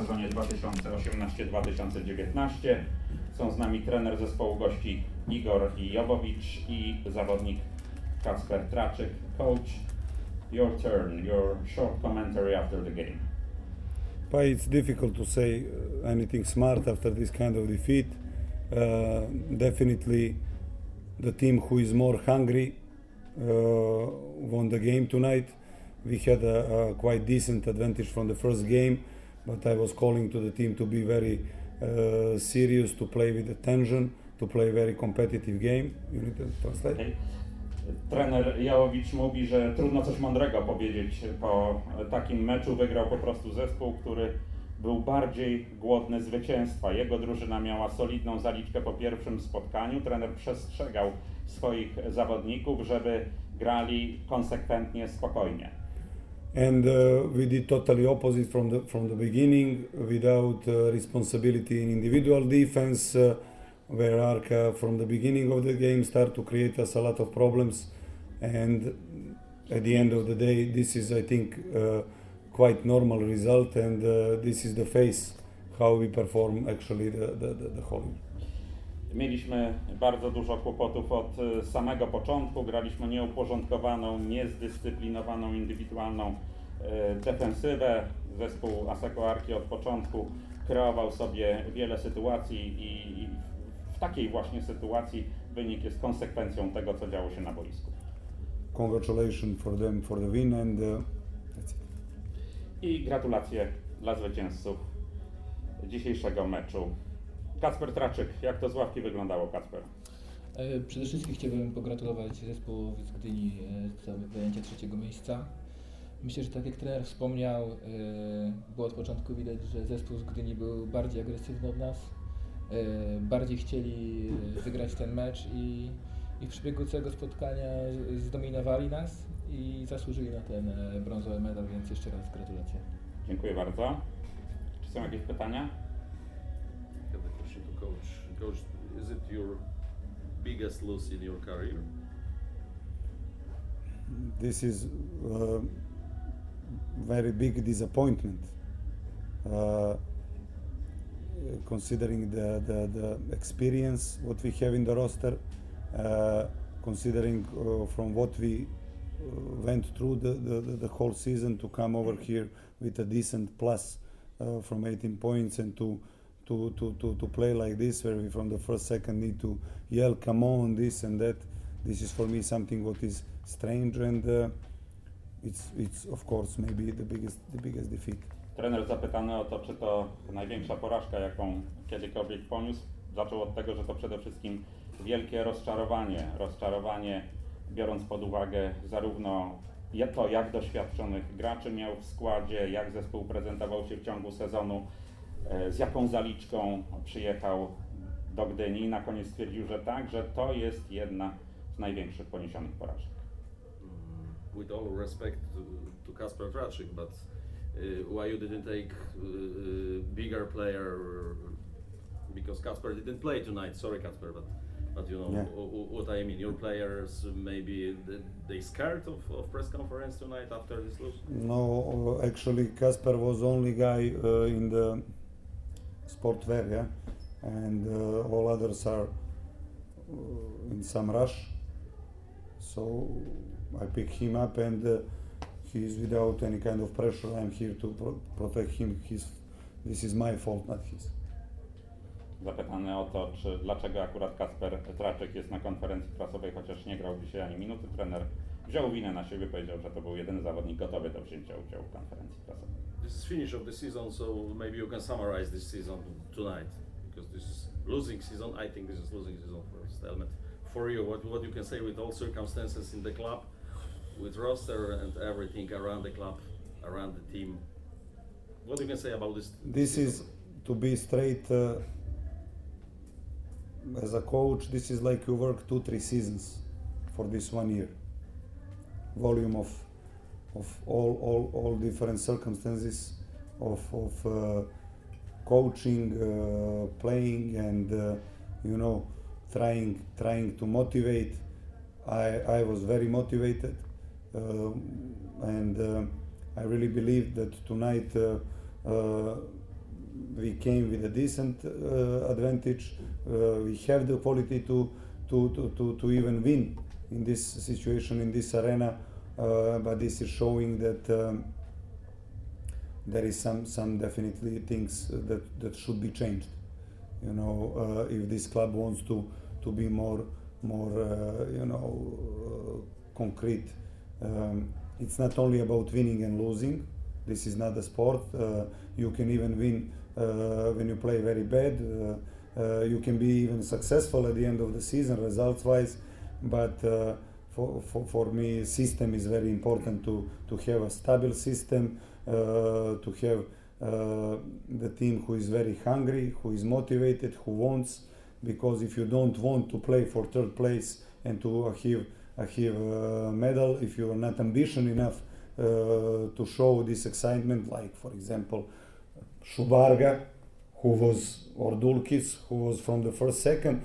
sezonie 2018-2019. Są z nami trener zespołu gości Igor Jobowicz i zawodnik Kacper Traczyk. Coach, your turn, your short commentary after the game. It's difficult to say anything smart after this kind of defeat. Definitely the team who is more hungry won the game tonight. We had a quite decent advantage from the first game, but I was calling to the team to be very serious, to play with attention, to play a very competitive game. You need to translate? Okay. Trener Jałowicz mówi, że trudno coś mądrego powiedzieć po takim meczu. Wygrał po prostu zespół, który był bardziej głodny zwycięstwa. Jego drużyna miała solidną zaliczkę po pierwszym spotkaniu. Trener przestrzegał swoich zawodników, żeby grali konsekwentnie, spokojnie. And we did totally opposite from the beginning, without responsibility in individual defense, where Arka from the beginning of the game started to create us a lot of problems, and at the end of the day, this is, I think, quite normal result, and this is the face how we perform actually the whole year. Mieliśmy bardzo dużo kłopotów od samego początku, graliśmy nieuporządkowaną, niezdyscyplinowaną, indywidualną defensywę. Zespół Asseco Arki od początku kreował sobie wiele sytuacji i w takiej właśnie sytuacji wynik jest konsekwencją tego, co działo się na boisku. Congratulations for them for the win, and that's it. I gratulacje dla zwycięzców dzisiejszego meczu. Kacper Traczyk, jak to z ławki wyglądało, Kacper? Przede wszystkim chciałbym pogratulować zespołowi z Gdyni za zajęcie trzeciego miejsca. Myślę, że tak jak trener wspomniał, było od początku widać, że zespół z Gdyni był bardziej agresywny od nas, bardziej chcieli wygrać ten mecz i w przebiegu całego spotkania zdominowali nas i zasłużyli na ten brązowy medal, więc jeszcze raz gratulacje. Dziękuję bardzo. Czy są jakieś pytania? I have a question to coach. Coach, is it your biggest loss in your career? This is very big disappointment, considering the experience what we have in the roster, considering from what we went through the whole season to come over here with a decent plus from 18 points, and to play like this, where we from the first second need to yell come on, this and that. This is for me something what is strange, and it's of course maybe the biggest defeat. Trener zapytany o to, czy to największa porażka, jaką kiedykolwiek poniósł, zaczął od tego, że to przede wszystkim wielkie rozczarowanie, biorąc pod uwagę zarówno to, jak doświadczonych graczy miał w składzie, jak zespół prezentował się w ciągu sezonu, z jaką zaliczką przyjechał do Gdyni i na koniec stwierdził, że tak, że to jest jedna z największych poniesionych porażek. With all respect to Kacper Traczyk, but why you didn't take bigger player? Because Kacper didn't play tonight. Sorry, Kacper, but you know what I mean. Your players maybe they scared of press conference tonight after this loss. No, actually, Kacper was only guy in the sportwear, yeah, and all others are in some rush. So I pick him up, and he's without any kind of pressure. I'm here to protect him. This is my fault, not his. Zapytany o to, dlaczego akurat Kacper Traczyk jest na konferencji prasowej, chociaż nie grał dzisiaj ani minuty, trener wziął winę na siebie, powiedział, że to był jedyny zawodnik gotowy do wzięcia udziału w konferencji prasowej. This is finish of the season, so maybe you can summarize this season tonight, because this is losing season. I think this is losing season for Stelmet. For you, what you can say with all circumstances in the club, with roster and everything around the club, around the team? What you can say about this? This is, to be straight, as a coach, this is like you work 2-3 seasons for this 1 year. Volume of all different circumstances of coaching, playing, and trying to motivate. I was very motivated, and I really believe that tonight came with a decent advantage. We have the quality to even win in this situation, in this arena, but this is showing that there is some definitely things that should be changed. You know, if this club wants to be more concrete. It's not only about winning and losing. This is not a sport. You can even win when you play very bad. You can be even successful at the end of the season, results-wise. But for me, system is very important to have a stable system, to have the team who is very hungry, who is motivated, who wants. Because if you don't want to play for third place and to achieve a medal, if you are not ambitious enough to show this excitement, like for example Šubarga, or Dulkis, who was from the first second,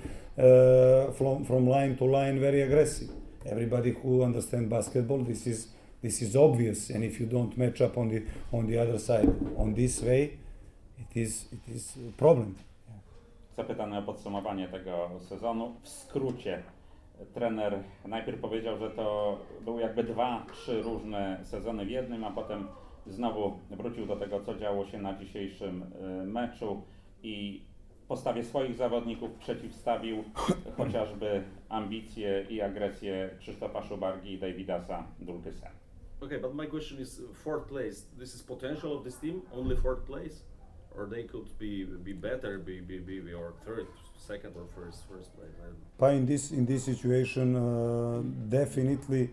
from line to line very aggressive. Everybody who understands basketball, this is obvious, and if you don't match up on the other side on this way, it is a problem. Zapytany o podsumowanie tego sezonu. W skrócie, trener najpierw powiedział, że to były jakby 2-3 różne sezony w jednym, a potem znowu wrócił do tego, co działo się na dzisiejszym meczu i w postawie swoich zawodników przeciwstawił chociażby ambicje i agresję Krzysztofa Šubargi i Davida Dulkisa. Okay, but my question is, fourth place, this is potential of this team, only fourth place? Or they could be better, be or third, second or first place. In this situation, definitely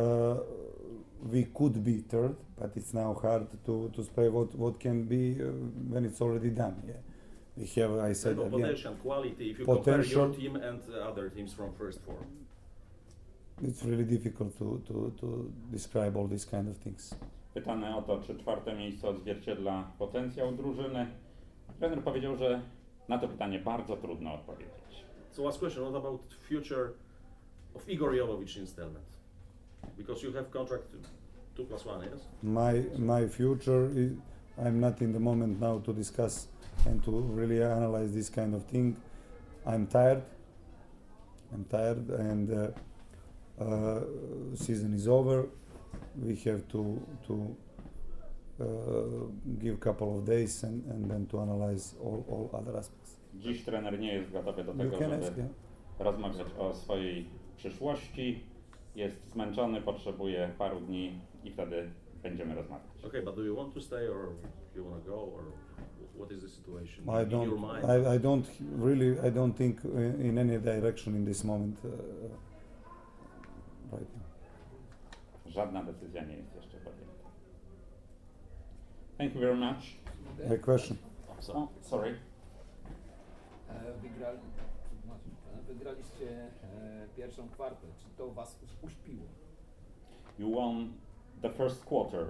we could be third, but it's now hard to say what can be when it's already done. Yeah, we have. I said again, potential, quality. If you compare your team and other teams from first four, it's really difficult to describe all these kind of things. Pytany o to, czy czwarte miejsce odzwierciedla potencjał drużyny, trener powiedział, że na to pytanie bardzo trudno odpowiedzieć. So last question, what about future of Igor Jovovich in Stelmet? Because you have contract 2+1, yes? My future, I'm not in the moment now to discuss and to really analyze this kind of thing. I'm tired and season is over. We have to give a couple of days and then to analyze all other aspects. Dziś trener nie jest gotowy do tego, żeby rozmawiać o swojej przyszłości. Jest zmęczony, potrzebuje paru dni i wtedy będziemy rozmawiać. Okay, but do you want to stay or you want to go or what is the situation in your mind? I don't think in any direction in this moment right now. Żadna decyzja nie jest jeszcze podjęta. Thank you very much. My question. Oh, sorry. Wygraliście pierwszą kwartę. Czy to was uśpiło? You won the first quarter.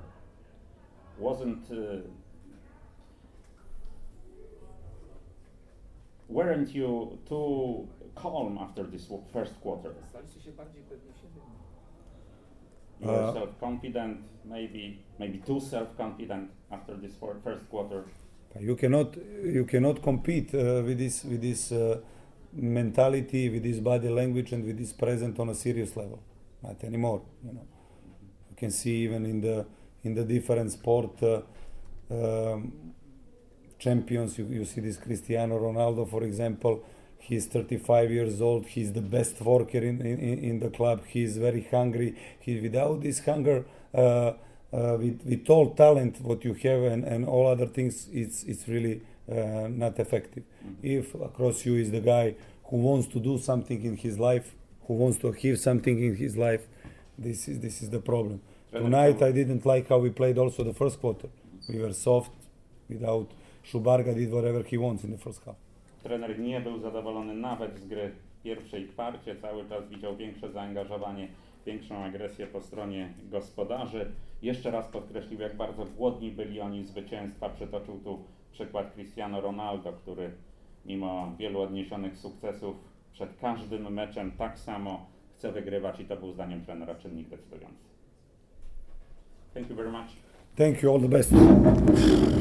Weren't you too calm after this first quarter? Staliście się bardziej pewni siebie. You were self-confident, maybe too self-confident after this first quarter. You cannot compete with this mentality, with this body language, and with this present on a serious level. Not anymore. You know, you can see even in the different sport champions. You see this Cristiano Ronaldo, for example. He's 35 years old. He's the best worker in the club. He's very hungry. Without this hunger, with all talent what you have and all other things, it's really not effective. If across you is the guy who wants to do something in his life, who wants to achieve something in his life, this is the problem. Tonight I didn't like how we played also the first quarter. We were soft. Without Šubarga did whatever he wants in the first half. Trener nie był zadowolony nawet z gry w pierwszej kwarcie. Cały czas widział większe zaangażowanie, większą agresję po stronie gospodarzy. Jeszcze raz podkreślił, jak bardzo głodni byli oni zwycięstwa. Przytoczył tu przykład Cristiano Ronaldo, który mimo wielu odniesionych sukcesów przed każdym meczem tak samo chce wygrywać i to był zdaniem trenera czynnik decydujący. Thank you very much. Thank you, all the best.